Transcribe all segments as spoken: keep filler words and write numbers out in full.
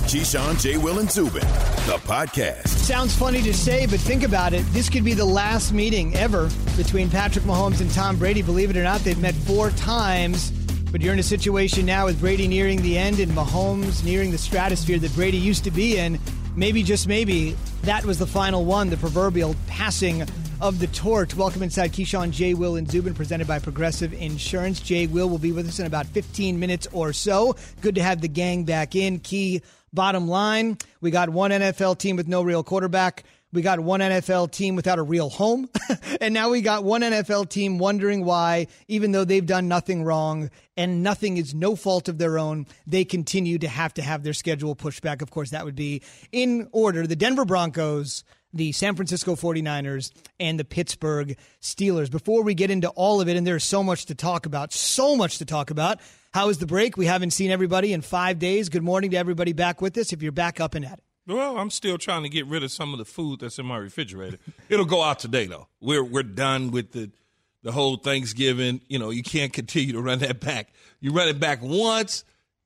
Keyshawn, J. Will, and Zubin, the podcast. Sounds funny to say, but think about it. This could be the last meeting ever between Patrick Mahomes and Tom Brady. Believe it or not, they've met four times. But you're in a situation now with Brady nearing the end and Mahomes nearing the stratosphere that Brady used to be in. Maybe, just maybe, that was the final one, the proverbial passing of the torch. Welcome inside Keyshawn, J. Will, and Zubin, presented by Progressive Insurance. J. Will will be with us in about fifteen minutes or so. Good to have the gang back in. Key bottom line, we got one N F L team with no real quarterback. We got one N F L team without a real home. And now we got one N F L team wondering why, even though they've done nothing wrong and nothing is no fault of their own, they continue to have to have their schedule pushed back. Of course, that would be in order: the Denver Broncos, the San Francisco forty-niners, and the Pittsburgh Steelers. Before we get into all of it, and there's so much to talk about, so much to talk about. How was the break? We haven't seen everybody in five days. Good morning to everybody back with us if you're back up and at it. Well, I'm still trying to get rid of some of the food that's in my refrigerator. It'll go out today, though. We're we're done with the the whole Thanksgiving. You know, you can't continue to run that back. You run it back once,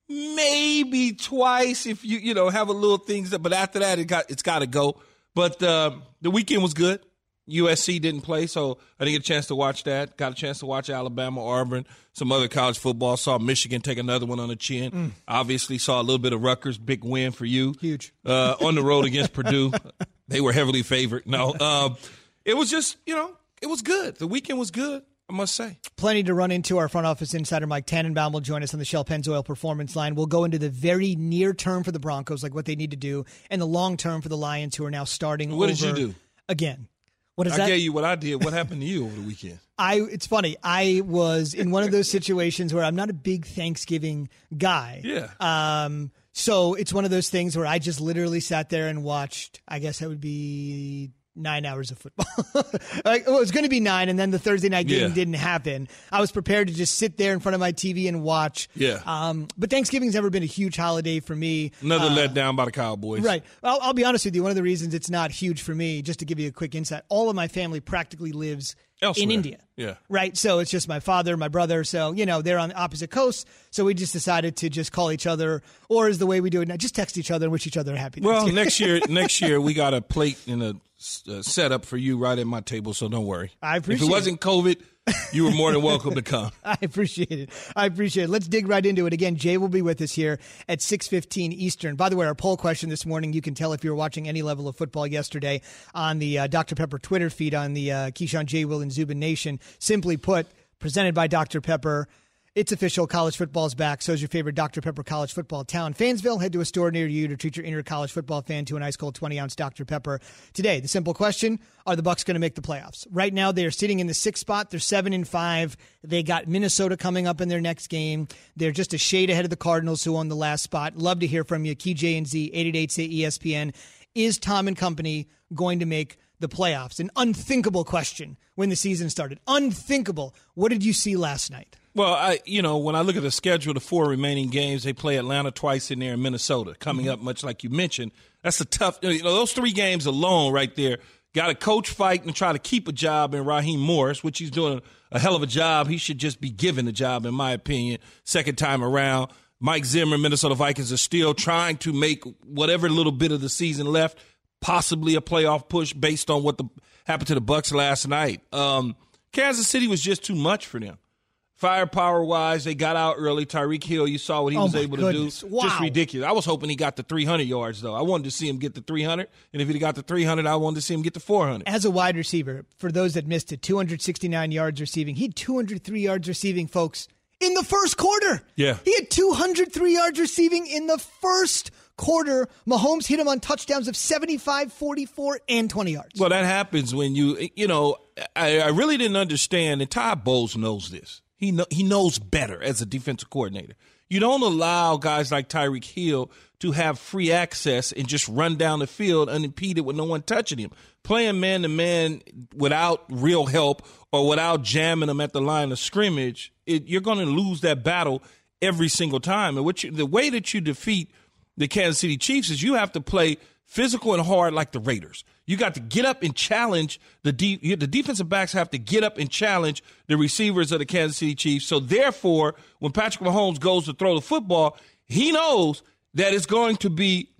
maybe twice if you, you know, have a little things. That, but after that, it got, it's got to go. But uh, the weekend was good. U S C didn't play, so I didn't get a chance to watch that. Got a chance to watch Alabama, Auburn, some other college football. Saw Michigan take another one on the chin. Mm. Obviously saw a little bit of Rutgers. Big win for you. Huge. Uh, on the road against Purdue. They were heavily favored. No, uh, it was just, you know, it was good. The weekend was good, I must say. Plenty to run into. Our front office insider Mike Tannenbaum will join us on the Shell Pennzoil Performance Line. We'll go into the very near term for the Broncos, like what they need to do, and the long term for the Lions, who are now starting what over did you do? Again. What is I that? gave you what I did. What happened to you over the weekend? I. It's funny. I was in one of those situations where I'm not a big Thanksgiving guy. Yeah. Um. So it's one of those things where I just literally sat there and watched, I guess that would be nine hours of football. Like, well, it was going to be nine, and then the Thursday night game yeah. didn't happen. I was prepared to just sit there in front of my T V and watch. Yeah. Um. But Thanksgiving's never been a huge holiday for me. Another uh, letdown by the Cowboys. Right. I'll, I'll be honest with you. One of the reasons it's not huge for me, just to give you a quick insight, all of my family practically lives Elsewhere. in India. Yeah. Right. So it's just my father, my brother. So, you know, they're on the opposite coasts. So we just decided to just call each other, or is the way we do it now, just text each other and wish each other a happy Well, Thanksgiving. next year, next year we got a plate and a uh, setup for you right at my table. So don't worry. I appreciate If it wasn't COVID, you were more than welcome to come. I appreciate it. I appreciate it. Let's dig right into it. Again, Jay will be with us here at six fifteen Eastern. By the way, our poll question this morning, you can tell if you were watching any level of football yesterday on the uh, Doctor Pepper Twitter feed on the uh, Keyshawn, J. Will, and Zubin Nation. Simply put, presented by Doctor Pepper. It's official. College football is back. So is your favorite Doctor Pepper college football town, Fansville. Head to a store near you to treat your inner college football fan to an ice cold twenty ounce Doctor Pepper today. The simple question: are the Bucs going to make the playoffs? Right now, they are sitting in the sixth spot. They're seven and five. They got Minnesota coming up in their next game. They're just a shade ahead of the Cardinals, who own the last spot. Love to hear from you. Key J and Z eight eight eight say E S P N. Is Tom and company going to make the playoffs? An unthinkable question when the season started. Unthinkable. What did you see last night? Well, I, you know, when I look at the schedule, the four remaining games, they play Atlanta twice in there and Minnesota coming mm-hmm. up, much like you mentioned. That's a tough, you know, those three games alone right there. Got a coach fight and try to keep a job in Raheem Morris, which he's doing a, a hell of a job. He should just be given the job, in my opinion, second time around. Mike Zimmer, Minnesota Vikings are still trying to make whatever little bit of the season left, possibly a playoff push based on what the, happened to the Bucs last night. Um, Kansas City was just too much for them. Firepower-wise, they got out early. Tyreek Hill, you saw what he oh was able goodness. to do. Wow. Just ridiculous. I was hoping he got the three hundred yards, though. I wanted to see him get the three hundred, and if he got the three hundred, I wanted to see him get the four hundred. As a wide receiver, for those that missed it, two hundred sixty-nine yards receiving. He had two hundred three yards receiving, folks, in the first quarter. Yeah. He had two hundred three yards receiving in the first quarter. Mahomes hit him on touchdowns of seventy-five, forty-four, and twenty yards. Well, that happens when you, you know, I, I really didn't understand, and Todd Bowles knows this. He know, he knows better as a defensive coordinator. You don't allow guys like Tyreek Hill to have free access and just run down the field unimpeded with no one touching him. Playing man-to-man without real help or without jamming them at the line of scrimmage, it, you're going to lose that battle every single time. And what you, the way that you defeat the Kansas City Chiefs is you have to play physical and hard like the Raiders. You got to get up and challenge the de- the defensive backs have to get up and challenge the receivers of the Kansas City Chiefs. So therefore, when Patrick Mahomes goes to throw the football, he knows that it's going to be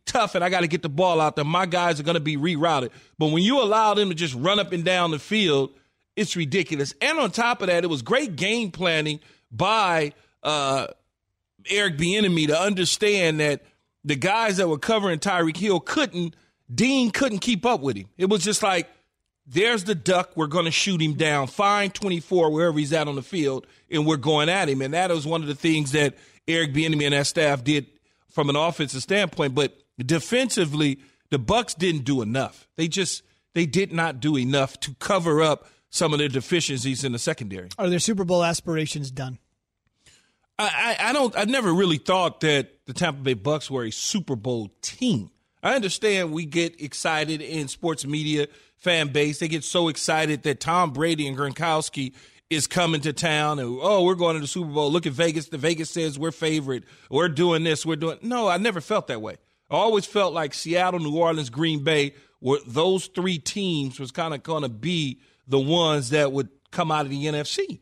tough and I got to get the ball out there. My guys are going to be rerouted. But when you allow them to just run up and down the field, it's ridiculous. And on top of that, it was great game planning by uh, Eric Bieniemy to understand that the guys that were covering Tyreek Hill couldn't, Dean couldn't keep up with him. It was just like, there's the duck, we're going to shoot him down, find twenty-four wherever he's at on the field, and we're going at him. And that was one of the things that Eric Bieniemy and that staff did from an offensive standpoint. But defensively, the Bucs didn't do enough. They just they did not do enough to cover up some of their deficiencies in the secondary. Are their Super Bowl aspirations done? I, I, I don't. I never really thought that the Tampa Bay Bucs were a Super Bowl team. I understand we get excited in sports media fan base. They get so excited that Tom Brady and Gronkowski is coming to town and, oh, we're going to the Super Bowl. Look at Vegas. The Vegas says we're favorite. We're doing this. We're doing. No, I never felt that way. I always felt like Seattle, New Orleans, Green Bay, were those three teams was kind of going to be the ones that would come out of the N F C.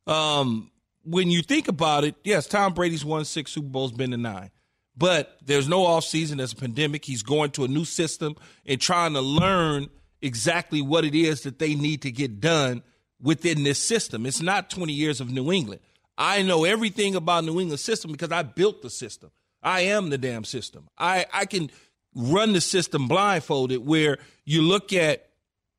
Um, when you think about it, yes, Tom Brady's won six Super Bowls, been to nine. But there's no offseason. There's a pandemic. He's going to a new system and trying to learn exactly what it is that they need to get done within this system. It's not twenty years of New England. I know everything about New England system because I built the system. I am the damn system. I, I can run the system blindfolded where you look at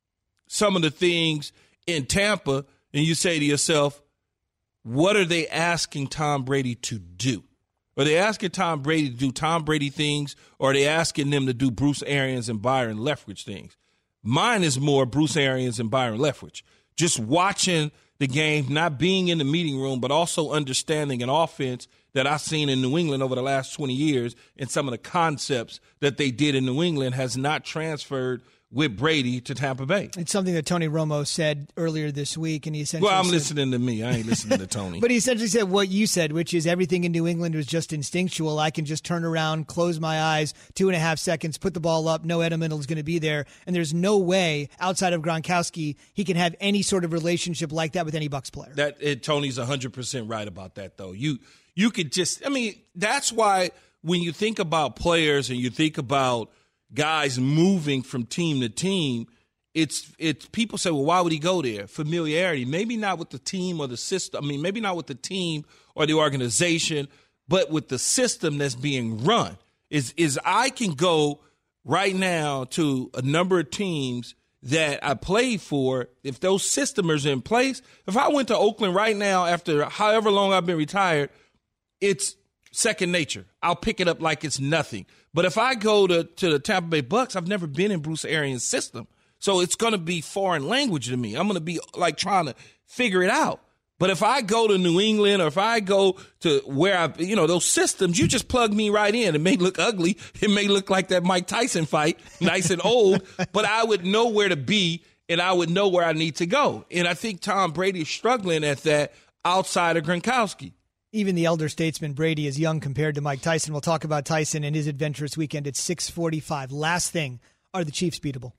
some of the things in Tampa and you say to yourself, what are they asking Tom Brady to do? Are they asking Tom Brady to do Tom Brady things, or are they asking them to do Bruce Arians and Byron Leftwich things? Mine is more Bruce Arians and Byron Leftwich. Just watching the game, not being in the meeting room, but also understanding an offense that I've seen in New England over the last twenty years, and some of the concepts that they did in New England has not transferred with Brady to Tampa Bay. It's something that Tony Romo said earlier this week, and he essentially Well, I'm said, listening to me. I ain't listening to Tony. But he essentially said what you said, which is everything in New England was just instinctual. I can just turn around, close my eyes, two and a half seconds, put the ball up, no Edelman is going to be there, and there's no way outside of Gronkowski he can have any sort of relationship like that with any Bucs player. That it, Tony's one hundred percent right about that, though. You you could just, I mean, that's why when you think about players and you think about guys moving from team to team, It's it's people say, well, why would he go there? Familiarity. Maybe not with the team or the system. I mean, maybe not with the team or the organization, but with the system that's being run. Is is I can go right now to a number of teams that I played for. If those systems are in place, if I went to Oakland right now after however long I've been retired, it's second nature. I'll pick it up like it's nothing. But if I go to, to the Tampa Bay Bucs, I've never been in Bruce Arians' system. So it's going to be foreign language to me. I'm going to be like trying to figure it out. But if I go to New England or if I go to where I, you know, those systems, you just plug me right in. It may look ugly. It may look like that Mike Tyson fight, nice and old, but I would know where to be and I would know where I need to go. And I think Tom Brady is struggling at that outside of Gronkowski. Even the elder statesman Brady is young compared to Mike Tyson. We'll talk about Tyson and his adventurous weekend at six forty-five. Last thing, are the Chiefs beatable?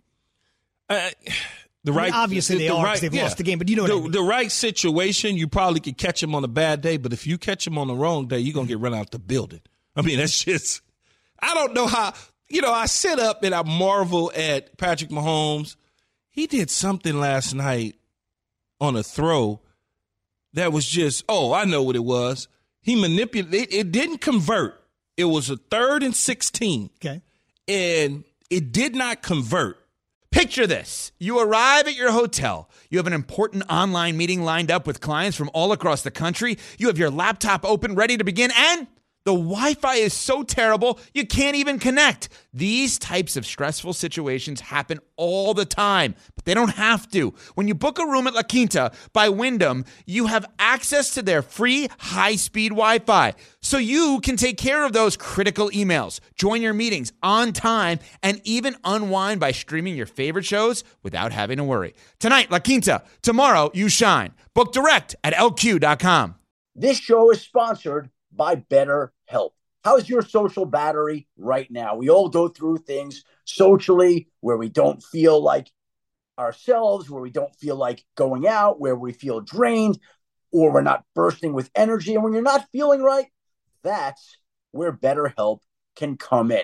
Uh, the right, I mean, obviously the, they the are right, because they've yeah. lost the game, but you know what the, I mean. The right situation, you probably could catch him on a bad day, but if you catch him on the wrong day, you're going to get run out the building. I mean, that's just – I don't know how – you know, I sit up and I marvel at Patrick Mahomes. He did something last night on a throw that was just – oh, I know what it was. He manipulated it, – it didn't convert. It was a third and sixteen. Okay. And it did not convert. Picture this. You arrive at your hotel. You have an important online meeting lined up with clients from all across the country. You have your laptop open, ready to begin, and the Wi-Fi is so terrible, you can't even connect. These types of stressful situations happen all the time, but they don't have to. When you book a room at La Quinta by Wyndham, you have access to their free high-speed Wi-Fi, so you can take care of those critical emails, join your meetings on time, and even unwind by streaming your favorite shows without having to worry. Tonight, La Quinta. Tomorrow, you shine. Book direct at L Q dot com. This show is sponsored by BetterHelp. How's your social battery right now? We all go through things socially where we don't feel like ourselves, where we don't feel like going out, where we feel drained, or we're not bursting with energy. And when you're not feeling right, that's where BetterHelp can come in.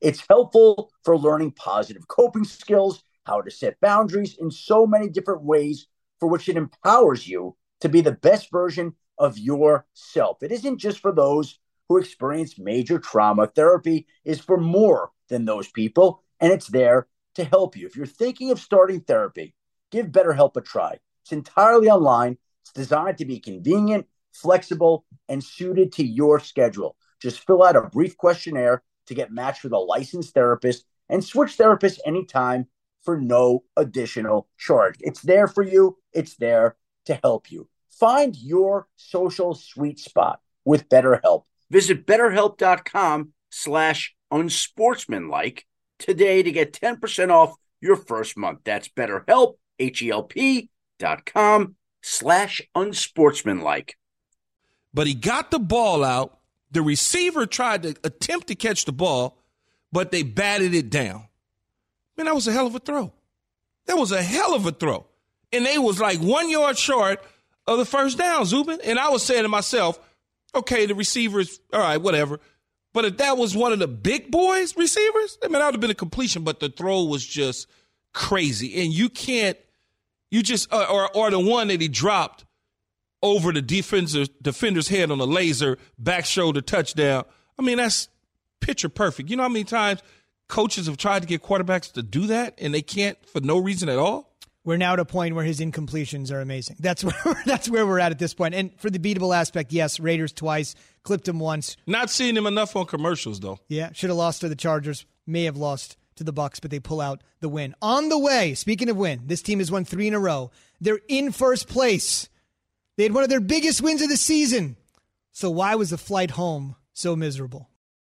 It's helpful for learning positive coping skills, how to set boundaries in so many different ways, for which it empowers you to be the best version of yourself. It isn't just for those who experience major trauma. Therapy is for more than those people, and it's there to help you. If you're thinking of starting therapy, give BetterHelp a try. It's entirely online. It's designed to be convenient, flexible, and suited to your schedule. Just fill out a brief questionnaire to get matched with a licensed therapist and switch therapists anytime for no additional charge. It's there for you. It's there to help you. Find your social sweet spot with BetterHelp. Visit betterhelp.com slash unsportsmanlike today to get ten percent off your first month. That's BetterHelp, H-E-L-P dot com slash unsportsmanlike. But he got the ball out. The receiver tried to attempt to catch the ball, but they batted it down. Man, that was a hell of a throw. That was a hell of a throw. And they was like one yard short of the first down, Zubin. And I was saying to myself, okay, the receiver's, all right, whatever. But if that was one of the big boys receivers, I mean, that would have been a completion, but the throw was just crazy. And you can't, you just, uh, or, or the one that he dropped over the defender's, defender's head on a laser, back shoulder touchdown. I mean, that's picture perfect. You know how many times coaches have tried to get quarterbacks to do that, and they can't for no reason at all? We're now at a point where his incompletions are amazing. That's where that's where we're at at this point. And for the beatable aspect, yes, Raiders twice, clipped him once. Not seeing him enough on commercials, though. Yeah, should have lost to the Chargers, may have lost to the Bucs, but they pull out the win. On the way, speaking of win, this team has won three in a row. They're in first place. They had one of their biggest wins of the season. So why was the flight home so miserable?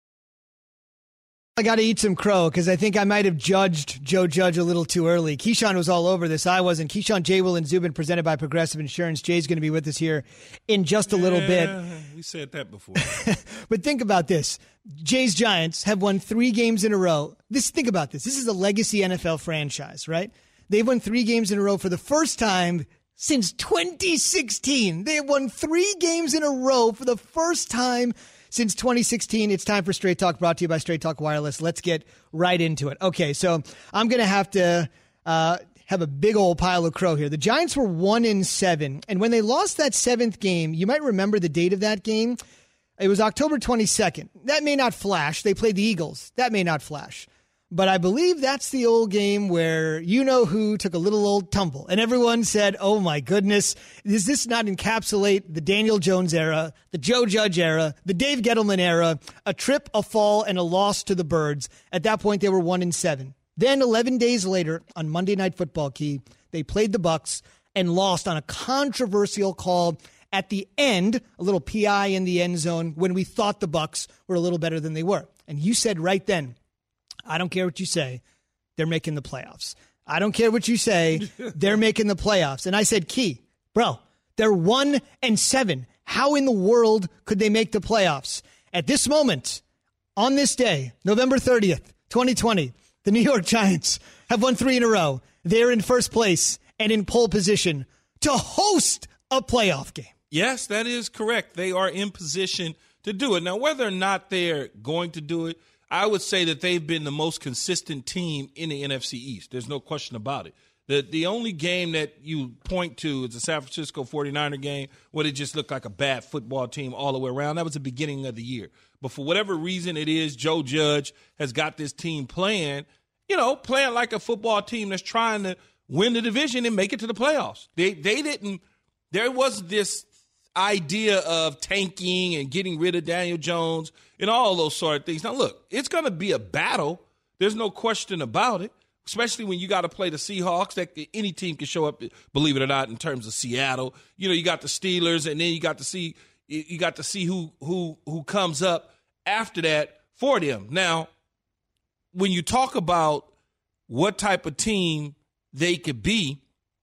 I got to eat some crow because I think I might have judged Joe Judge a little too early. Keyshawn was all over this. I wasn't. Keyshawn, J. Will, and Zubin, presented by Progressive Insurance. Jay's going to be with us here in just a yeah, little bit. We said that before. But think about this. Jay's Giants have won three games in a row. This, think about this. This is a legacy N F L franchise, right? They've won three games in a row for the first time since twenty sixteen. They have won three games in a row for the first time since twenty sixteen. It's time for Straight Talk, brought to you by Straight Talk Wireless. Let's get right into it. Okay, so I'm going to have to uh, have a big old pile of crow here. The Giants were one in seven, and when they lost that seventh game, you might remember the date of that game. It was October twenty-second. That may not flash. They played the Eagles. That may not flash. But I believe that's the old game where you-know-who took a little old tumble. And everyone said, oh, my goodness, does this not encapsulate the Daniel Jones era, the Joe Judge era, the Dave Gettleman era, a trip, a fall, and a loss to the Birds? At that point, they were one and seven. Then eleven days later, on Monday Night Football, Key, they played the Bucs and lost on a controversial call at the end, a little P I in the end zone, when we thought the Bucs were a little better than they were. And you said right then, I don't care what you say, they're making the playoffs. I don't care what you say, they're making the playoffs. And I said, Key, bro, they're one and seven. How in the world could they make the playoffs? At this moment, on this day, November thirtieth, twenty twenty, the New York Giants have won three in a row. They're in first place and in pole position to host a playoff game. Yes, that is correct. They are in position to do it. Now, whether or not they're going to do it, I would say that they've been the most consistent team in the N F C East. There's no question about it. The the only game that you point to is the San Francisco forty-niner game where it just looked like a bad football team all the way around. That was the beginning of the year. But for whatever reason it is, Joe Judge has got this team playing, you know, playing like a football team that's trying to win the division and make it to the playoffs. They they didn't – there was this idea of tanking and getting rid of Daniel Jones and all those sort of things. Now, look, it's going to be a battle. There's no question about it, especially when you got to play the Seahawks. That any team can show up, believe it or not, in terms of Seattle. You know, you got the Steelers, and then you got to see you got to see who who who comes up after that for them. Now, when you talk about what type of team they could be,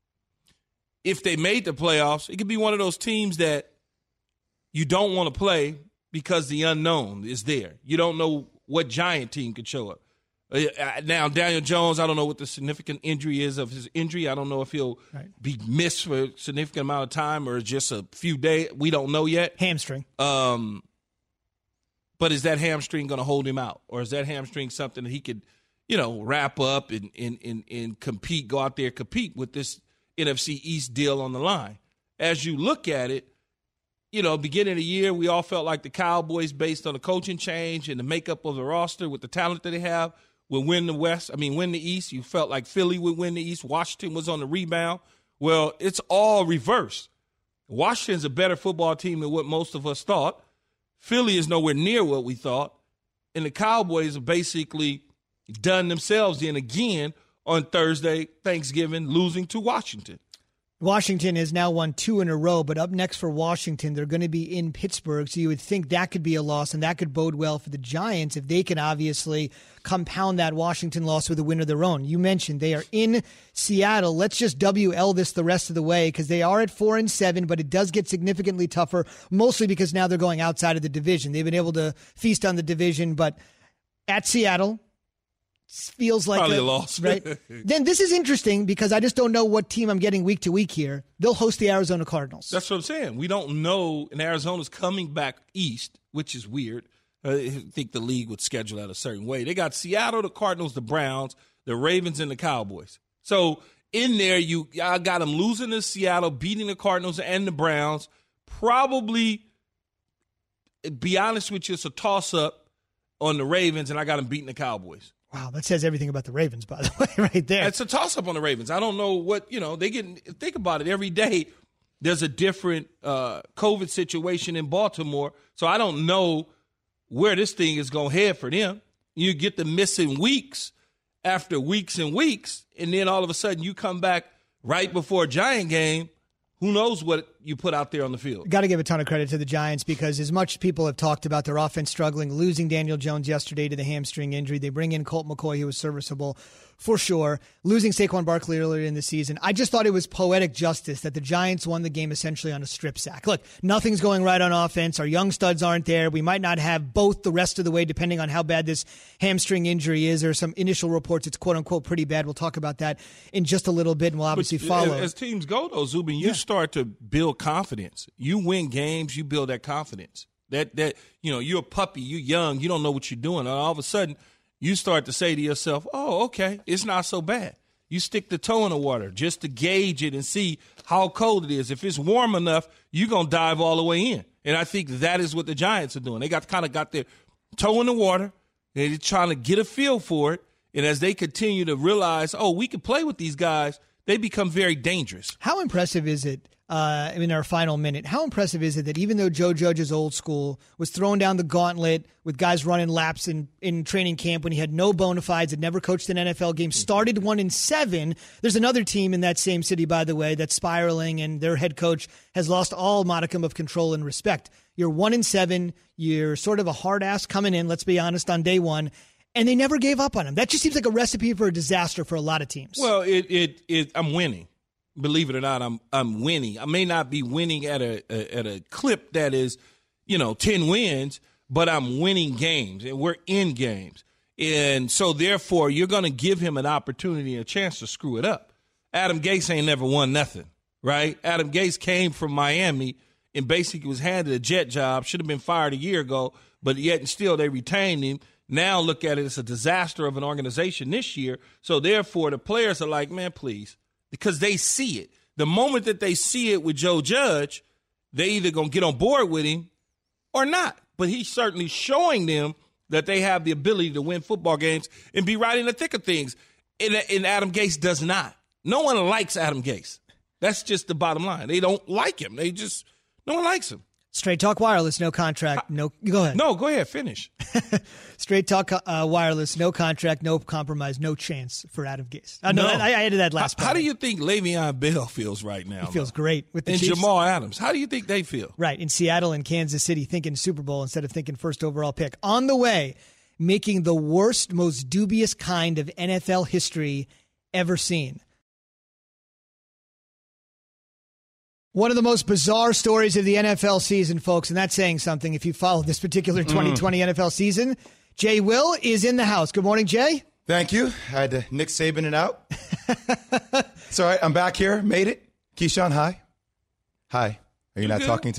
if they made the playoffs, it could be one of those teams that you don't want to play because the unknown is there. You don't know what Giant team could show up. Uh, now, Daniel Jones, I don't know what the significant injury is of his injury. I don't know if he'll right. be missed for a significant amount of time or just a few days. We don't know yet. Hamstring. Um, But is that hamstring going to hold him out? Or is that hamstring something that he could, you know, wrap up and, and, and, and compete, go out there, compete with this N F C East deal on the line? As you look at it, you know, beginning of the year, we all felt like the Cowboys, based on the coaching change and the makeup of the roster with the talent that they have, would win the West. I mean, win the East. You felt like Philly would win the East. Washington was on the rebound. Well, it's all reversed. Washington's a better football team than what most of us thought. Philly is nowhere near what we thought. And the Cowboys have basically done themselves in again on Thursday, Thanksgiving, losing to Washington. Washington has now won two in a row, but up next for Washington, they're going to be in Pittsburgh, so you would think that could be a loss, and that could bode well for the Giants if they can obviously compound that Washington loss with a win of their own. You mentioned they are in Seattle. Let's just W L this the rest of the way because they are at four and seven, but it does get significantly tougher, mostly because now they're going outside of the division. They've been able to feast on the division, but at Seattle, feels like probably a, a loss, right? Then this is interesting because I just don't know what team I'm getting week to week here. They'll host the Arizona Cardinals. That's what I'm saying. We don't know, and Arizona's coming back east, which is weird. I think the league would schedule that a certain way. They got Seattle, the Cardinals, the Browns, the Ravens, and the Cowboys. So in there, you I got them losing to Seattle, beating the Cardinals and the Browns. Probably, be honest with you, it's a toss-up on the Ravens, and I got them beating the Cowboys. Wow, that says everything about the Ravens, by the way, right there. It's a toss-up on the Ravens. I don't know what, you know, they get, think about it. Every day there's a different uh, COVID situation in Baltimore, so I don't know where this thing is going to head for them. You get the missing weeks after weeks and weeks, and then all of a sudden you come back right before a Giant game. Who knows what you put out there on the field? Got to give a ton of credit to the Giants because as much people have talked about their offense struggling, losing Daniel Jones yesterday to the hamstring injury, they bring in Colt McCoy, who was serviceable for sure. Losing Saquon Barkley earlier in the season, I just thought it was poetic justice that the Giants won the game essentially on a strip sack. Look, nothing's going right on offense. Our young studs aren't there. We might not have both the rest of the way depending on how bad this hamstring injury is. There are some initial reports it's quote-unquote pretty bad. We'll talk about that in just a little bit, and we'll obviously but follow. As teams go, though, Zubin, you yeah. start to build confidence. You win games, you build that confidence. That, that you know, you're a puppy, you're young, you don't know what you're doing. And all of a sudden, you start to say to yourself, oh, okay, it's not so bad. You stick the toe in the water just to gauge it and see how cold it is. If it's warm enough, you're going to dive all the way in. And I think that is what the Giants are doing. They got kind of got their toe in the water. They're trying to get a feel for it. And as they continue to realize, oh, we can play with these guys, they become very dangerous. How impressive is it? Uh, in our final minute, how impressive is it that even though Joe Judge is old school, was throwing down the gauntlet with guys running laps in, in training camp when he had no bona fides, had never coached an N F L game, started one in seven. There's another team in that same city, by the way, that's spiraling, and their head coach has lost all modicum of control and respect. You're one in seven. You're sort of a hard ass coming in, let's be honest, on day one. And they never gave up on him. That just seems like a recipe for a disaster for a lot of teams. Well, it it, it I'm winning. Believe it or not, I'm I'm winning. I may not be winning at a, a at a clip that is, you know, ten wins, but I'm winning games, and we're in games. And so, therefore, you're going to give him an opportunity and a chance to screw it up. Adam Gase ain't never won nothing, right? Adam Gase came from Miami and basically was handed a jet job, should have been fired a year ago, but yet and still they retained him. Now look at it, it's a disaster of an organization this year. So, therefore, the players are like, man, please. Because they see it. The moment that they see it with Joe Judge, they either going to get on board with him or not. But he's certainly showing them that they have the ability to win football games and be right in the thick of things. And, and Adam Gase does not. No one likes Adam Gase. That's just the bottom line. They don't like him. They just, no one likes him. Straight Talk Wireless, no contract, no. Go ahead. No, go ahead, finish. Straight Talk uh, Wireless, no contract, no compromise, no chance for Adam Gase. Uh, no, no. I, I added that last. How, how do you think Le'Veon Bell feels right now? He feels though? great with the and Chiefs. Jamal Adams. How do you think they feel? Right in Seattle and Kansas City, thinking Super Bowl instead of thinking first overall pick. On the way, making the worst, most dubious kind of N F L history ever seen. One of the most bizarre stories of the N F L season, folks, and that's saying something if you follow this particular twenty twenty mm. N F L season. Jay Will is in the house. Good morning, Jay. Thank you. I had to Nick Saban it out. It's all right. I'm back here. Made it. Keyshawn, hi. Hi. Are you, you not good? Talking to me?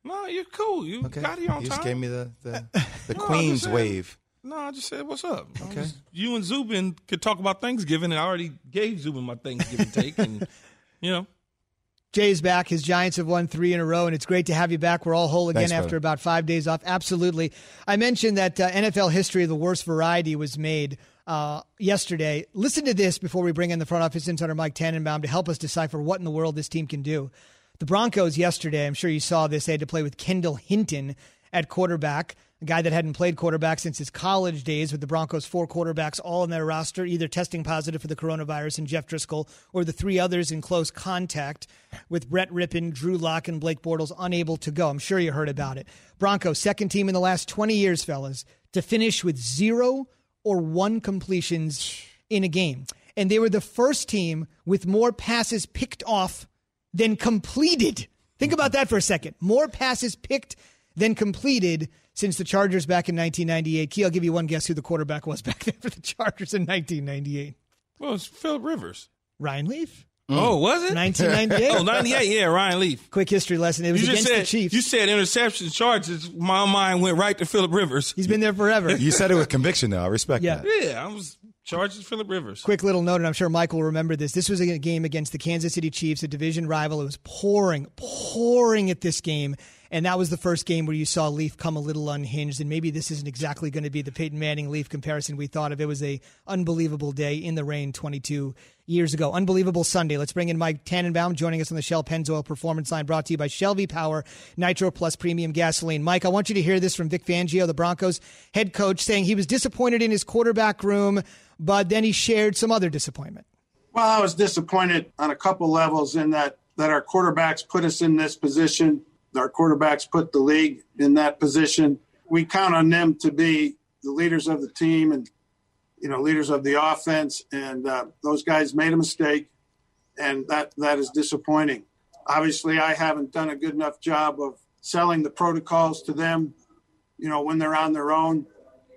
No, you're cool. You Okay. got here on you time. just gave me the the, the No, Queen's I'm just saying. wave. No, I just said, what's up? I'm Okay. just- you and Zubin could talk about Thanksgiving, and I already gave Zubin my Thanksgiving take, and, you know. Jay's back. His Giants have won three in a row, and it's great to have you back. We're all whole again Thanks, after brother. about five days off. Absolutely. I mentioned that uh, N F L history of the worst variety was made uh, yesterday. Listen to this before we bring in the front office insider Mike Tannenbaum to help us decipher what in the world this team can do. The Broncos yesterday, I'm sure you saw this, they had to play with Kendall Hinton at quarterback, a guy that hadn't played quarterback since his college days, with the Broncos' four quarterbacks all on their roster, either testing positive for the coronavirus and Jeff Driscoll, or the three others in close contact, with Brett Rippon, Drew Lock, and Blake Bortles unable to go. I'm sure you heard about it. Broncos, second team in the last twenty years, fellas, to finish with zero or one completions in a game. And they were the first team with more passes picked off than completed. Think about that for a second. More passes picked than completed since the Chargers back in nineteen ninety-eight. Key, I'll give you one guess who the quarterback was back then for the Chargers in nineteen ninety-eight. Well, it's Phillip Rivers. Ryan Leaf. Oh, was it? nineteen ninety-eight. Oh, ninety-eight, yeah, Ryan Leaf. Quick history lesson. It was You just against said, the Chiefs. you said interception charges. My mind went right to Phillip Rivers. He's been there forever. You said it with conviction, though. I respect Yeah. that. Yeah, I was charged as Phillip Rivers. Quick little note, and I'm sure Mike will remember this. This was a game against the Kansas City Chiefs, a division rival. It was pouring, pouring at this game. And that was the first game where you saw Leaf come a little unhinged. And maybe this isn't exactly going to be the Peyton Manning-Leaf comparison we thought of. It was a unbelievable day in the rain twenty-two years ago. Unbelievable Sunday. Let's bring in Mike Tannenbaum joining us on the Shell Pennzoil Performance Line, brought to you by Shell V-Power Nitro Plus Premium Gasoline. Mike, I want you to hear this from Vic Fangio, the Broncos head coach, saying he was disappointed in his quarterback room, but then he shared some other disappointment. Well, I was disappointed on a couple levels in that, that our quarterbacks put us in this position. Our quarterbacks put the league in that position. We count on them to be the leaders of the team and, you know, leaders of the offense. And uh, those guys made a mistake, and that that is disappointing. Obviously, I haven't done a good enough job of selling the protocols to them, you know, when they're on their own.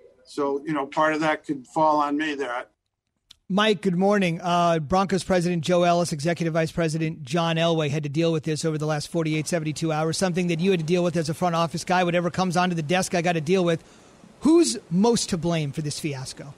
So, you know, part of that could fall on me there. Mike, good morning. Uh, Broncos president Joe Ellis, executive vice president John Elway had to deal with this over the last forty-eight, seventy-two hours, something that you had to deal with as a front office guy. Whatever comes onto the desk, I got to deal with. Who's most to blame for this fiasco?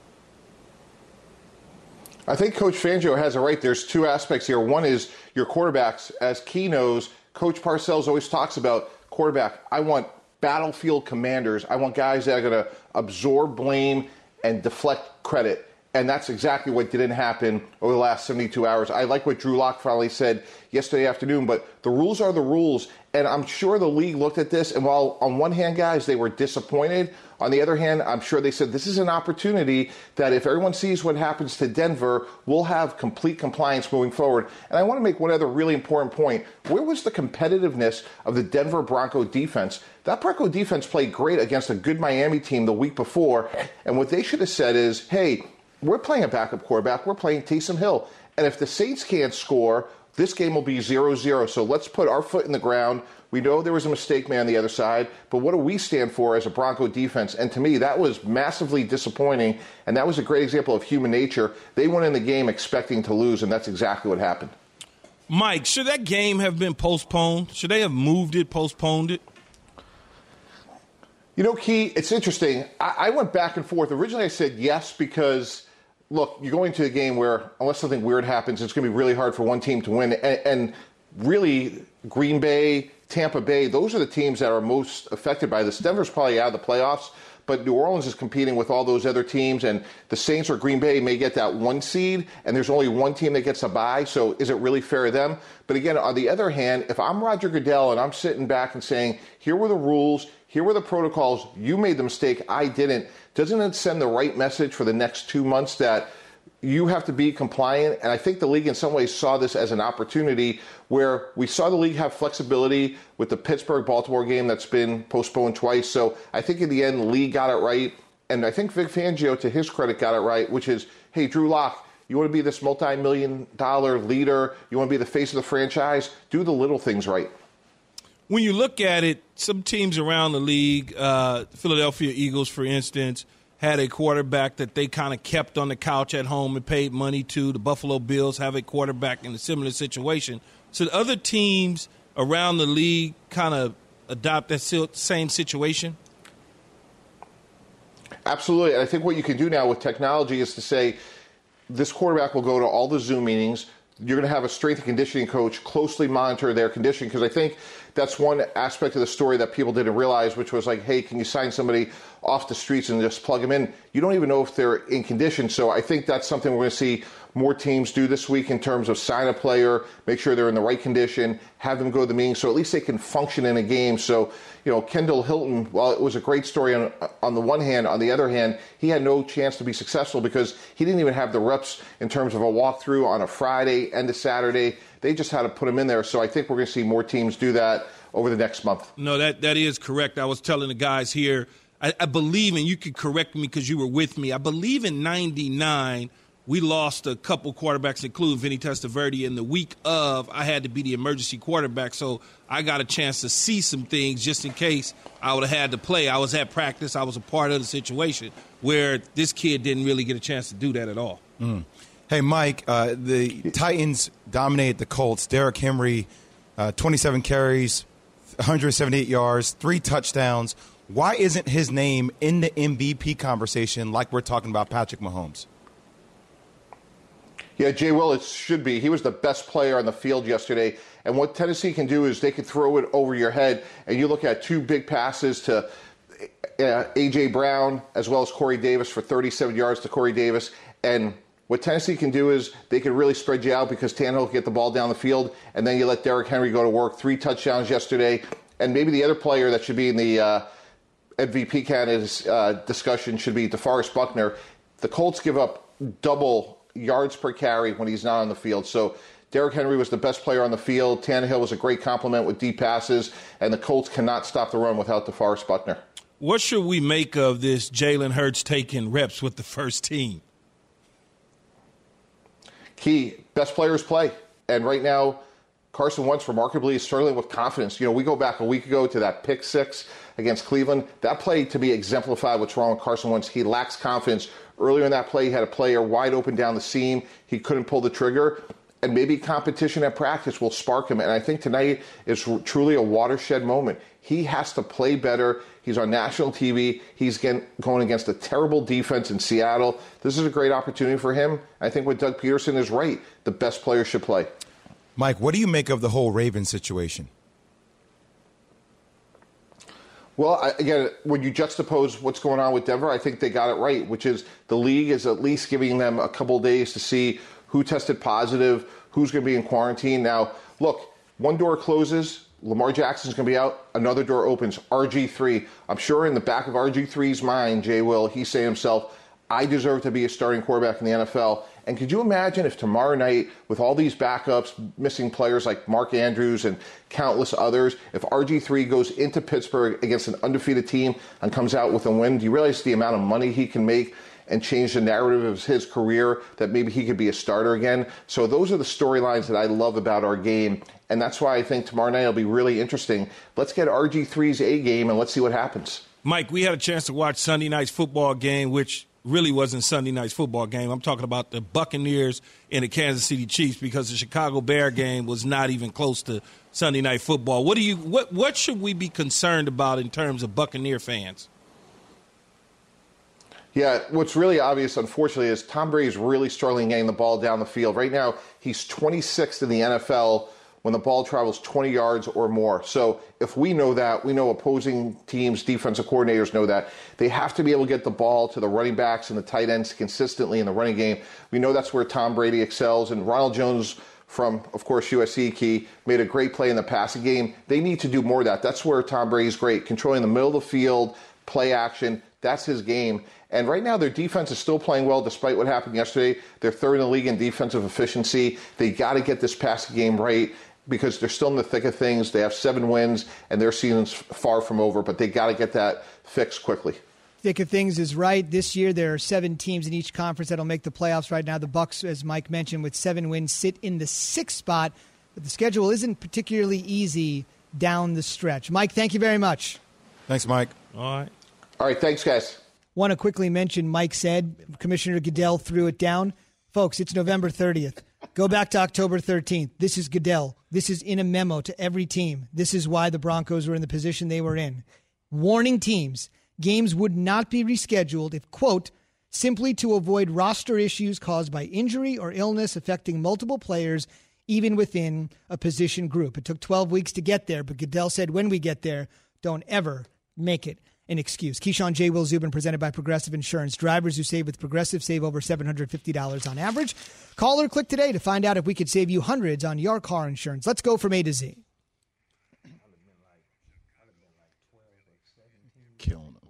I think Coach Fangio has it right. There's two aspects here. One is your quarterbacks. As Key knows, Coach Parcells always talks about quarterback. I want battlefield commanders. I want guys that are going to absorb blame and deflect credit. And that's exactly what didn't happen over the last seventy-two hours. I like what Drew Lock finally said yesterday afternoon, but the rules are the rules. And I'm sure the league looked at this, and while on one hand, guys, they were disappointed, on the other hand, I'm sure they said this is an opportunity that if everyone sees what happens to Denver, we'll have complete compliance moving forward. And I want to make one other really important point. Where was the competitiveness of the Denver Bronco defense? That Bronco defense played great against a good Miami team the week before, and what they should have said is, hey, we're playing a backup quarterback. We're playing Taysom Hill. And if the Saints can't score, this game will be zero zero. So let's put our foot in the ground. We know there was a mistake made on the other side, but what do we stand for as a Bronco defense? And to me, that was massively disappointing, and that was a great example of human nature. They went in the game expecting to lose, and that's exactly what happened. Mike, should that game have been postponed? Should they have moved it, postponed it? You know, Key, it's interesting. I, I went back and forth. Originally, I said yes because, look, you're going to a game where, unless something weird happens, it's going to be really hard for one team to win. And, and really, Green Bay, Tampa Bay, those are the teams that are most affected by this. Denver's probably out of the playoffs, but New Orleans is competing with all those other teams, and the Saints or Green Bay may get that one seed, and there's only one team that gets a bye, so is it really fair to them? But again, on the other hand, if I'm Roger Goodell and I'm sitting back and saying, here were the rules, here were the protocols, you made the mistake, I didn't, doesn't it send the right message for the next two months that you have to be compliant? And I think the league in some ways saw this as an opportunity where we saw the league have flexibility with the Pittsburgh-Baltimore game that's been postponed twice. So I think in the end, the league got it right. And I think Vic Fangio, to his credit, got it right, which is, hey, Drew Lock, you want to be this multi-million dollar leader, you want to be the face of the franchise, do the little things right. When you look at it, some teams around the league, uh, Philadelphia Eagles, for instance, had a quarterback that they kind of kept on the couch at home and paid money to. The Buffalo Bills have a quarterback in a similar situation. So the other teams around the league kind of adopt that same situation? Absolutely. And I think what you can do now with technology is to say this quarterback will go to all the Zoom meetings. You're going to have a strength and conditioning coach closely monitor their condition, because I think that's one aspect of the story that people didn't realize, which was like, hey, can you sign somebody off the streets and just plug them in? You don't even know if they're in condition. So I think that's something we're going to see more teams do this week in terms of sign a player, make sure they're in the right condition, have them go to the meeting so at least they can function in a game. So, you know, Kendall Hilton, while it was a great story on, on the one hand, on the other hand, he had no chance to be successful because he didn't even have the reps in terms of a walkthrough on a Friday and a Saturday. They just had to put him in there. So I think we're going to see more teams do that over the next month. No, that, that is correct. I was telling the guys here, I, I believe, and you could correct me because you were with me, I believe in ninety-nine we lost a couple quarterbacks, including Vinny Testaverde, in the week of. I had to be the emergency quarterback, so I got a chance to see some things just in case I would have had to play. I was at practice. I was a part of the situation where this kid didn't really get a chance to do that at all. Mm. Hey, Mike, uh, the Titans dominated the Colts. Derrick Henry, uh, twenty-seven carries, one hundred seventy-eight yards, three touchdowns. Why isn't his name in the M V P conversation like we're talking about Patrick Mahomes? Yeah, Jay Will, it should be. He was the best player on the field yesterday. And what Tennessee can do is they can throw it over your head. And you look at two big passes to uh, A J. Brown as well as Corey Davis for thirty-seven yards to Corey Davis. And what Tennessee can do is they can really spread you out because Tannehill can get the ball down the field. And then you let Derrick Henry go to work. Three touchdowns yesterday. And maybe the other player that should be in the uh, M V P candidates uh, discussion should be DeForest Buckner. The Colts give up double yards per carry when he's not on the field. So Derrick Henry was the best player on the field. Tannehill was a great compliment with deep passes, and the Colts cannot stop the run without DeForest Buckner. What should we make of this Jalen Hurts taking reps with the first team? Key, best players play. And right now, Carson Wentz remarkably is struggling with confidence. You know, we go back a week ago to that pick six against Cleveland. That play, to me, exemplified what's wrong with Carson Wentz. He lacks confidence. Earlier in that play, he had a player wide open down the seam. He couldn't pull the trigger. And maybe competition at practice will spark him. And I think tonight is truly a watershed moment. He has to play better. He's on national T V. He's going against a terrible defense in Seattle. This is a great opportunity for him. I think what Doug Peterson is right. The best players should play. Mike, what do you make of the whole Ravens situation? Well, I, again, when you juxtapose what's going on with Denver, I think they got it right, which is the league is at least giving them a couple of days to see who tested positive, who's going to be in quarantine. Now, look, one door closes, Lamar Jackson's going to be out, another door opens, R G three. I'm sure in the back of R G three's mind, Jay Will, he's saying to himself, I deserve to be a starting quarterback in the N F L. And could you imagine if tomorrow night, with all these backups, missing players like Mark Andrews and countless others, if R G three goes into Pittsburgh against an undefeated team and comes out with a win, do you realize the amount of money he can make and change the narrative of his career, that maybe he could be a starter again? So those are the storylines that I love about our game. And that's why I think tomorrow night will be really interesting. Let's get R G three's A game and let's see what happens. Mike, we had a chance to watch Sunday night's football game, which really wasn't Sunday night's football game. I'm talking about the Buccaneers and the Kansas City Chiefs, because the Chicago Bear game was not even close to Sunday night football. What do you what what should we be concerned about in terms of Buccaneer fans? Yeah, what's really obvious, unfortunately, is Tom Brady's really struggling getting the ball down the field. Right now, he's twenty-sixth in the N F L when the ball travels twenty yards or more. So if we know that, we know opposing teams' defensive coordinators know that. They have to be able to get the ball to the running backs and the tight ends consistently in the running game. We know that's where Tom Brady excels. And Ronald Jones from, of course, U S C Key, made a great play in the passing game. They need to do more of that. That's where Tom Brady's great, controlling the middle of the field, play action. That's his game. And right now, their defense is still playing well despite what happened yesterday. They're third in the league in defensive efficiency. They got to get this passing game right, because they're still in the thick of things. They have seven wins, and their season's far from over, but they got to get that fixed quickly. Thick of things is right. This year, there are seven teams in each conference that'll make the playoffs right now. The Bucs, as Mike mentioned, with seven wins, sit in the sixth spot, but the schedule isn't particularly easy down the stretch. Mike, thank you very much. Thanks, Mike. All right. All right, thanks, guys. Want to quickly mention, Mike said, Commissioner Goodell threw it down. Folks, it's November thirtieth. Go back to October thirteenth. This is Goodell. This is in a memo to every team. This is why the Broncos were in the position they were in. Warning teams, games would not be rescheduled if, quote, simply to avoid roster issues caused by injury or illness affecting multiple players, even within a position group. It took twelve weeks to get there, but Goodell said when we get there, don't ever make it an excuse. Keyshawn, J. Will, Zubin, presented by Progressive Insurance. Drivers who save with Progressive save over seven hundred fifty dollars on average. Call or click today to find out if we could save you hundreds on your car insurance. Let's go from A to Z. Killing them.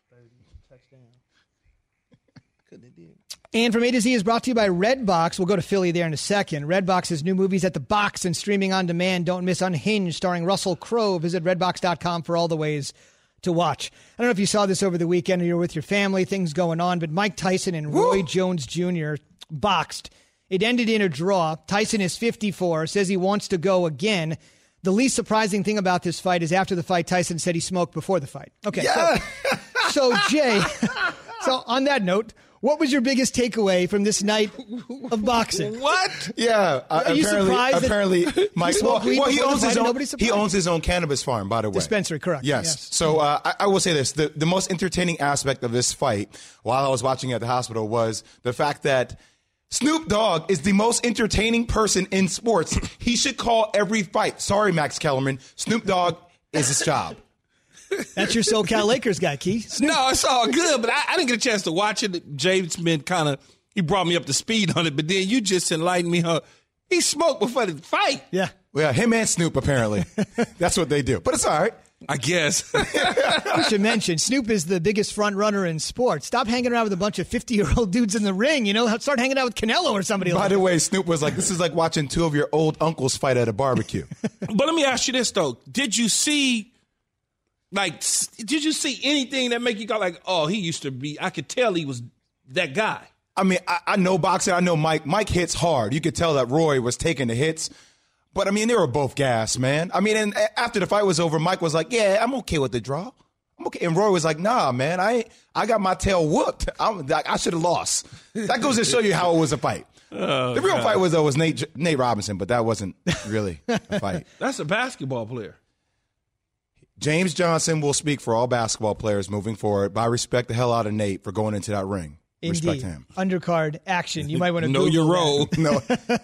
And from A to Z is brought to you by Redbox. We'll go to Philly there in a second. Redbox has new movies at the box and streaming on demand. Don't miss Unhinged, starring Russell Crowe. Visit redbox dot com for all the ways to watch. I don't know if you saw this over the weekend or you were with your family, things going on, but Mike Tyson and Roy Woo! Jones Junior boxed. It ended in a draw. Tyson is fifty-four, says he wants to go again. The least surprising thing about this fight is after the fight, Tyson said he smoked before the fight. Okay, yeah. so, so Jay, so on that note, what was your biggest takeaway from this night of boxing? What? Yeah, Are uh, you apparently, surprised apparently, Mike. Well, well, he owns his own. He owns his own cannabis farm, by the way. Dispensary, correct? Yes. yes. So uh, I, I will say this: the the most entertaining aspect of this fight, while I was watching at the hospital, was the fact that Snoop Dogg is the most entertaining person in sports. He should call every fight. Sorry, Max Kellerman. Snoop Dogg is his job. That's your SoCal Lakers guy, Key. Snoop. No, it's all good, but I, I didn't get a chance to watch it. James been kind of, he brought me up to speed on it, but then you just enlightened me. Huh? He smoked before the fight. Yeah. Well, yeah, him and Snoop, apparently. That's what they do. But it's all right. I guess. We should mention, Snoop is the biggest front runner in sports. Stop hanging around with a bunch of fifty-year-old dudes in the ring. You know, start hanging out with Canelo or somebody By like the that. way, Snoop was like, this is like watching two of your old uncles fight at a barbecue. But let me ask you this, though. Did you see... Like, did you see anything that make you go like, oh, he used to be, I could tell he was that guy? I mean, I, I know boxing. I know Mike. Mike hits hard. You could tell that Roy was taking the hits. But, I mean, they were both gas, man. I mean, and after the fight was over, Mike was like, yeah, I'm okay with the draw. I'm okay. And Roy was like, nah, man, I I got my tail whooped. I'm, I should have lost. That goes to show you how it was a fight. Oh, the real God. fight was, though, was Nate, Nate Robinson, but that wasn't really a fight. That's a basketball player. James Johnson will speak for all basketball players moving forward, but I respect the hell out of Nate for going into that ring. Indeed. Respect him. Undercard action. You might want to know your role. No.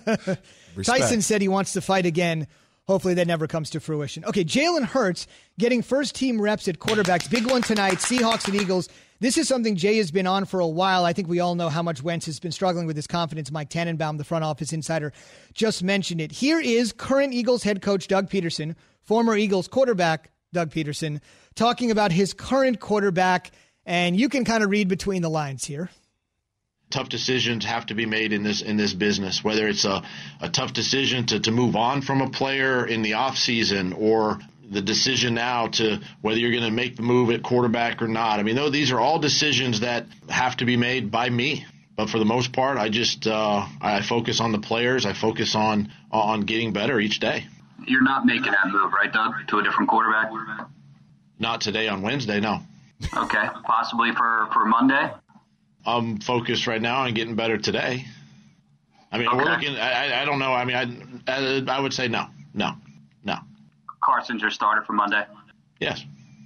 Tyson said he wants to fight again. Hopefully that never comes to fruition. Okay, Jalen Hurts getting first-team reps at quarterbacks. Big one tonight, Seahawks and Eagles. This is something Jay has been on for a while. I think we all know how much Wentz has been struggling with his confidence. Mike Tannenbaum, the front office insider, just mentioned it. Here is current Eagles head coach Doug Peterson, former Eagles quarterback Doug Peterson, talking about his current quarterback, and you can kind of read between the lines here. Tough decisions have to be made in this in this business, whether it's a, a tough decision to, to move on from a player in the offseason or the decision now to whether you're going to make the move at quarterback or not. I mean, though, these are all decisions that have to be made by me. But for the most part, I just uh, I focus on the players. I focus on on getting better each day. You're not making that move, right, Doug, to a different quarterback? Not today on Wednesday, no. Okay, possibly for, for Monday? I'm focused right now on getting better today. I mean, okay. we're looking. I, I don't know. I mean, I, I would say no, no, no. Carson's your starter for Monday. Yes.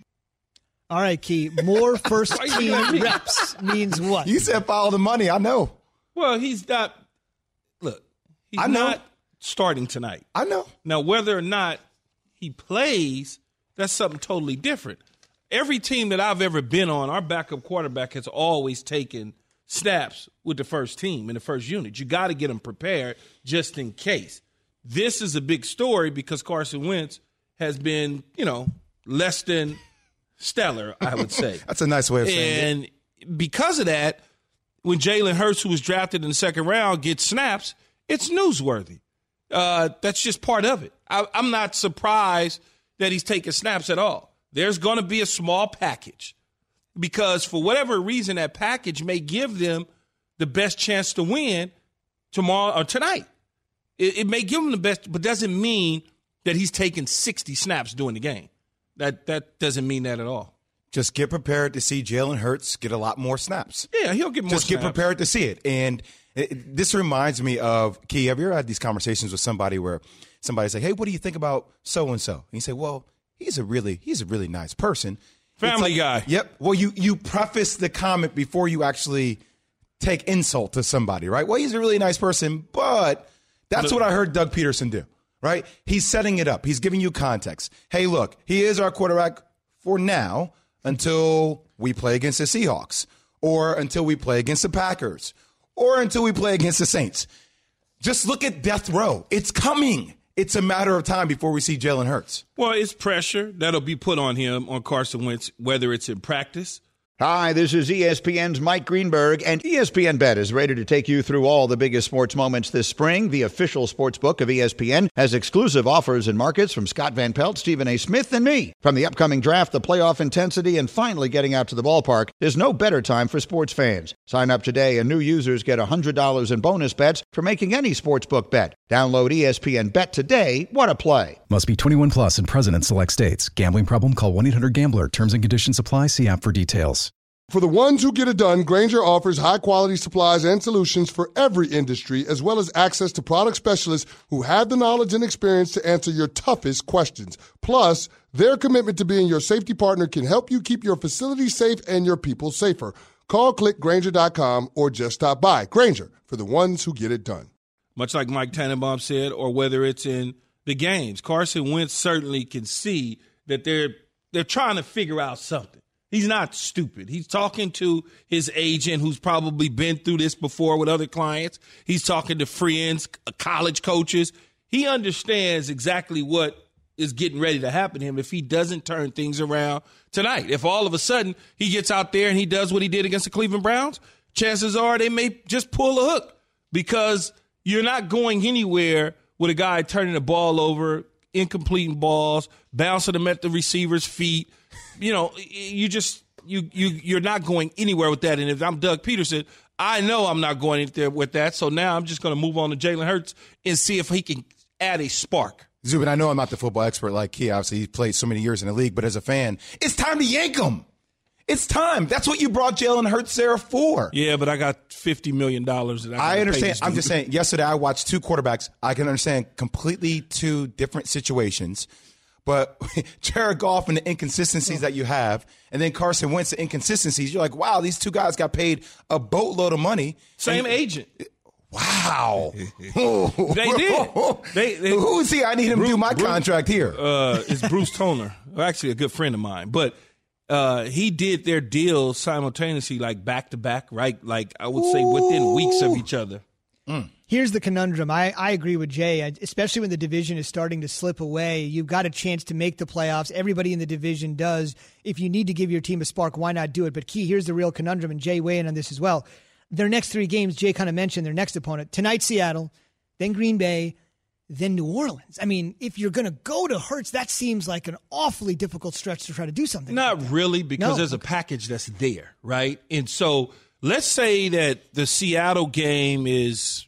All right, Key. More first team reps means what? You said follow the money. I know. Well, he's not. Look, he's I know. not starting tonight. I know. Now, whether or not he plays, that's something totally different. Every team that I've ever been on, our backup quarterback has always taken snaps with the first team in the first unit. You got to get them prepared just in case. This is a big story because Carson Wentz has been, you know, less than stellar, I would say. That's a nice way of saying it. And because of that, when Jalen Hurts, who was drafted in the second round, gets snaps, it's newsworthy. Uh, that's just part of it. I, I'm not surprised that he's taking snaps at all. There's going to be a small package because for whatever reason, that package may give them the best chance to win tomorrow or tonight. It, it may give them the best, but doesn't mean that he's taking sixty snaps during the game. That that doesn't mean that at all. just get prepared to see Jalen Hurts get a lot more snaps. Yeah, he'll get more Just snaps. get prepared to see it. And it, it- this reminds me of, Key, have you ever had these conversations with somebody where somebody's like, hey, what do you think about so-and-so? And you say, well, he's a really he's a really nice person. Family It's like, guy. Yep. Well, you, you preface the comment before you actually take insult to somebody, right? Well, he's a really nice person, but that's what I heard Doug Peterson do, right? He's setting it up. He's giving you context. Hey, look, he is our quarterback for now until we play against the Seahawks or until we play against the Packers or until we play against the Saints. Just look at death row. It's coming. It's a matter of time before we see Jalen Hurts. Well, it's pressure that'll be put on him, on Carson Wentz, whether it's in practice. Hi, this is E S P N's Mike Greenberg, and E S P N Bet is ready to take you through all the biggest sports moments this spring. The official sports book of E S P N has exclusive offers and markets from Scott Van Pelt, Stephen A. Smith, and me. From the upcoming draft, the playoff intensity, and finally getting out to the ballpark, there's no better time for sports fans. Sign up today, and new users get one hundred dollars in bonus bets for making any sportsbook bet. Download E S P N Bet today. What a play. Must be twenty-one plus and present in select states. Gambling problem? Call one eight hundred gambler. Terms and conditions apply. See app for details. For the ones who get it done, Grainger offers high-quality supplies and solutions for every industry, as well as access to product specialists who have the knowledge and experience to answer your toughest questions. Plus, their commitment to being your safety partner can help you keep your facility safe and your people safer. Call, click Grainger dot com, or just stop by. Grainger, for the ones who get it done. Much like Mike Tannenbaum said, or whether it's in the games, Carson Wentz certainly can see that they're they're trying to figure out something. He's not stupid. He's talking to his agent who's probably been through this before with other clients. He's talking to friends, college coaches. He understands exactly what is getting ready to happen to him if he doesn't turn things around tonight. If all of a sudden he gets out there and he does what he did against the Cleveland Browns, chances are they may just pull a hook because you're not going anywhere with a guy turning the ball over, incomplete balls, bouncing them at the receiver's feet. You know, you just you you you're not going anywhere with that. And if I'm Doug Peterson, I know I'm not going anywhere with that. So now I'm just going to move on to Jalen Hurts and see if he can add a spark. Zubin, I know I'm not the football expert like he. Obviously, he's played so many years in the league, but as a fan, it's time to yank him. It's time. That's what you brought Jalen Hurts there for. Yeah, but I got fifty million dollars. That I, I understand. I'm just saying, yesterday I watched two quarterbacks. I can understand completely two different situations. But Jared Goff and the inconsistencies that you have, and then Carson Wentz, the inconsistencies, you're like, wow, these two guys got paid a boatload of money. Same and, agent. Wow. They did. They, they, Who is he? I need him Bruce, to do my Bruce, contract here. Uh, it's Bruce Toner, actually a good friend of mine. But uh, he did their deals simultaneously, like back to back, right? Like I would say within weeks of each other. Mm. Here's the conundrum. I, I agree with Jay, especially when the division is starting to slip away. You've got a chance to make the playoffs. Everybody in the division does. If you need to give your team a spark, why not do it? But Key, here's the real conundrum, and Jay weigh in on this as well. Their next three games, Jay kind of mentioned their next opponent. Tonight, Seattle, then Green Bay, then New Orleans. I mean, if you're going to go to Hurts, that seems like an awfully difficult stretch to try to do something. Not like really, because no. there's a package that's there, right? And so let's say that the Seattle game is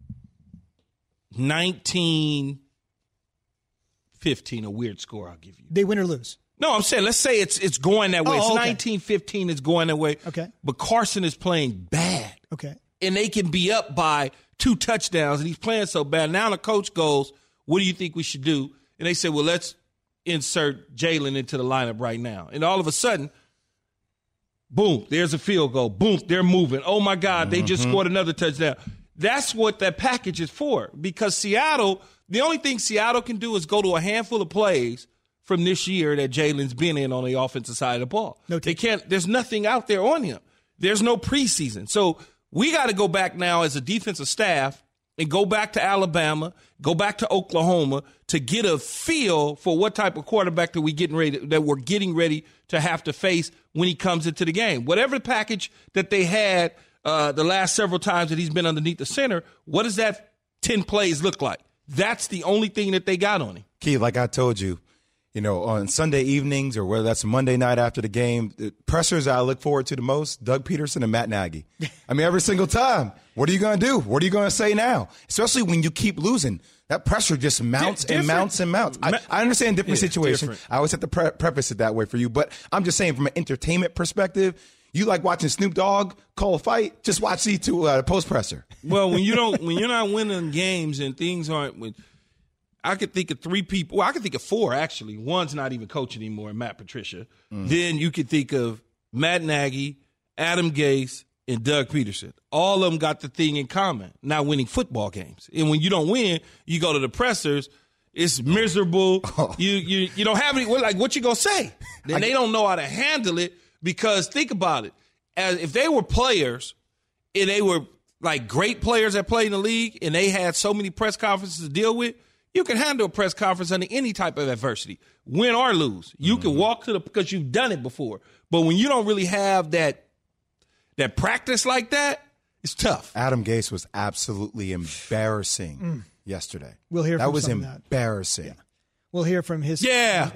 nineteen fifteen, a weird score I'll give you. They win or lose? No, I'm saying let's say it's it's going that way. Oh, it's okay. nineteen fifteen, it's going that way. Okay. But Carson is playing bad. Okay. And they can be up by two touchdowns, and he's playing so bad. Now the coach goes, what do you think we should do? And they say, well, let's insert Jalen into the lineup right now. And all of a sudden, boom, there's a field goal. Boom, they're moving. Oh, my God, they just Mm-hmm. scored another touchdown. That's what that package is for, because Seattle, the only thing Seattle can do is go to a handful of plays from this year that Jalen's been in on the offensive side of the ball. No they can't. There's nothing out there on him. There's no preseason. So we got to go back now as a defensive staff and go back to Alabama, go back to Oklahoma to get a feel for what type of quarterback that we getting ready that we're getting ready to have to face when he comes into the game. Whatever package that they had uh, the last several times that he's been underneath the center, what does that ten plays look like? That's the only thing that they got on him. Key, like I told you, you know, on Sunday evenings or whether that's Monday night after the game, the pressers I look forward to the most, Doug Peterson and Matt Nagy. I mean, every single time, what are you going to do? What are you going to say now? Especially when you keep losing. That pressure just mounts and mounts and mounts. I, I understand different yeah, situations. Different. I always have to pre- preface it that way for you. But I'm just saying from an entertainment perspective, you like watching Snoop Dogg call a fight, just watch C two uh, post presser. Well, when you don't, when you're not winning games and things aren't, when I could think of three people. Well, I could think of four actually. One's not even coach anymore, Matt Patricia. Mm. Then you could think of Matt Nagy, Adam Gase, and Doug Peterson. All of them got the thing in common: not winning football games. And when you don't win, you go to the pressers. It's miserable. Oh. You you you don't have any. Like, what you gonna say? Then I, they don't know how to handle it. Because think about it, as if they were players and they were like great players that played in the league and they had so many press conferences to deal with, you can handle a press conference under any type of adversity, win or lose. You mm-hmm. can walk to the because you've done it before. But when you don't really have that that practice like that, it's tough. Adam Gase was absolutely embarrassing mm. yesterday. We'll hear that from was some embarrassing. Of that. Yeah. We'll hear from his yeah.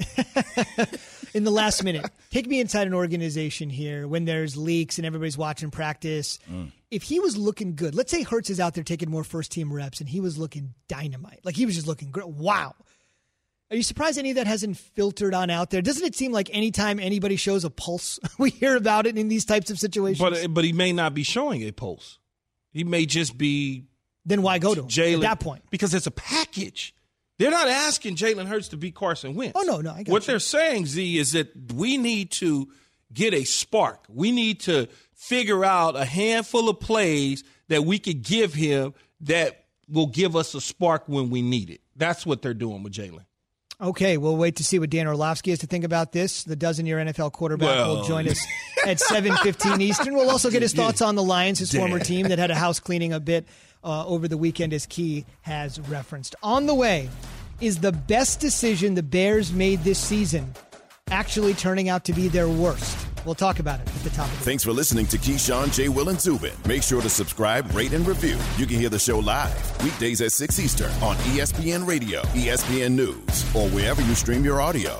in the last minute. Take me inside an organization here when there's leaks and everybody's watching practice. Mm. If he was looking good, let's say Hurts is out there taking more first-team reps and he was looking dynamite. Like he was just looking great. Wow. Are you surprised any of that hasn't filtered on out there? Doesn't it seem like anytime anybody shows a pulse, we hear about it in these types of situations? But but he may not be showing a pulse. He may just be. Then why go to him Jalen, at that point? Because it's a package. They're not asking Jalen Hurts to be Carson Wentz. Oh, no, no. I got what you. They're saying, Z, is that we need to get a spark. We need to figure out a handful of plays that we could give him that will give us a spark when we need it. That's what they're doing with Jalen. Okay, we'll wait to see what Dan Orlovsky has to think about this. The dozen-year N F L quarterback well, will join us at seven fifteen Eastern. We'll also get his thoughts on the Lions, his Dan. former team that had a house cleaning a bit uh, over the weekend, as Key has referenced. On the way, is the best decision the Bears made this season actually turning out to be their worst? We'll talk about it at the top of the Thanks for listening to Keyshawn, J. Will, and Zubin. Make sure to subscribe, rate, and review. You can hear the show live weekdays at six Eastern on E S P N Radio, E S P N News, or wherever you stream your audio.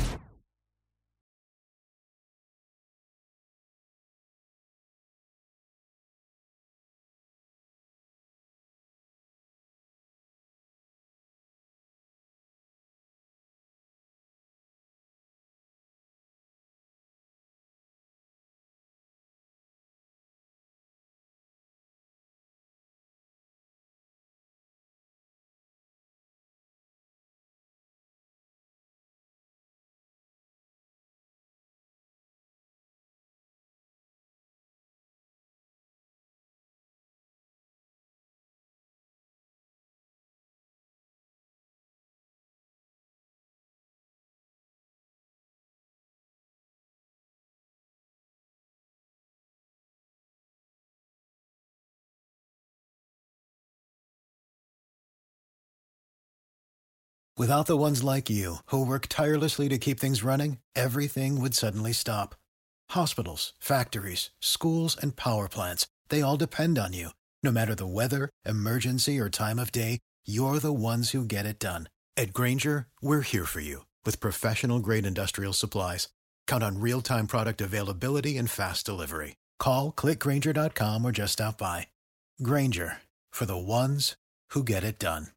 Without the ones like you, who work tirelessly to keep things running, everything would suddenly stop. Hospitals, factories, schools, and power plants, they all depend on you. No matter the weather, emergency, or time of day, you're the ones who get it done. At Grainger, we're here for you with professional-grade industrial supplies. Count on real-time product availability and fast delivery. Call, click Grainger dot com, or just stop by. Grainger, for the ones who get it done.